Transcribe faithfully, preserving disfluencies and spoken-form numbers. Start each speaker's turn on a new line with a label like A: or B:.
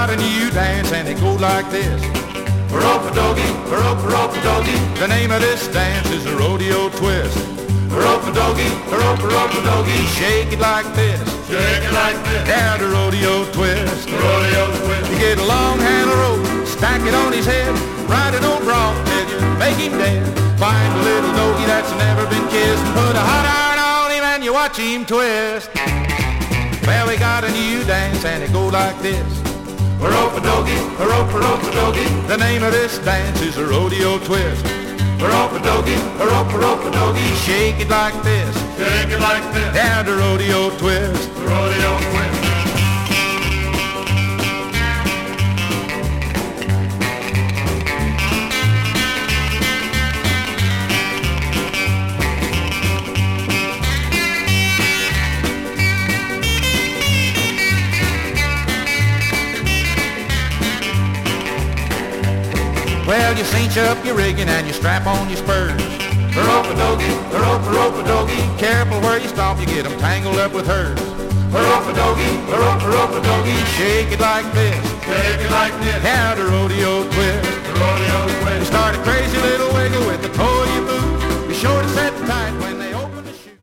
A: got a new dance and it goes like this. Rope-a-doggy, rope-a-rope-a-doggy. The name of this dance is a rodeo twist. Rope-a-doggy, rope-a-rope-a-doggy. Shake it like this,
B: Shake it like this.
A: yeah, the rodeo twist.
B: Rodeo twist.
A: You get a long handle rope, stack it on his head, ride an old bronc till you make him dead. Find a little doggy that's never been kissed, and put a hot iron on him and you watch him twist. Well, we got a new dance and it goes like this.
B: Rope-a-doggy, rope-a-rope-a-doggy.
A: The name of this dance is a rodeo twist.
B: Rope-a-doggy, rope-a-rope-a-doggy.
A: Shake it like this,
B: Shake it like this.
A: yeah, the rodeo twist.
B: Rodeo twist.
A: Well, you cinch up your rigging and you strap on your spurs.
B: Rope-a-doggy, rope-a-rope-a-doggy.
A: Careful where you stomp, you get them tangled up with hers.
B: Rope-a-doggy, rope-a-rope-a-doggy.
A: Shake it like this,
B: Shake it like this.
A: yeah, the rodeo twist.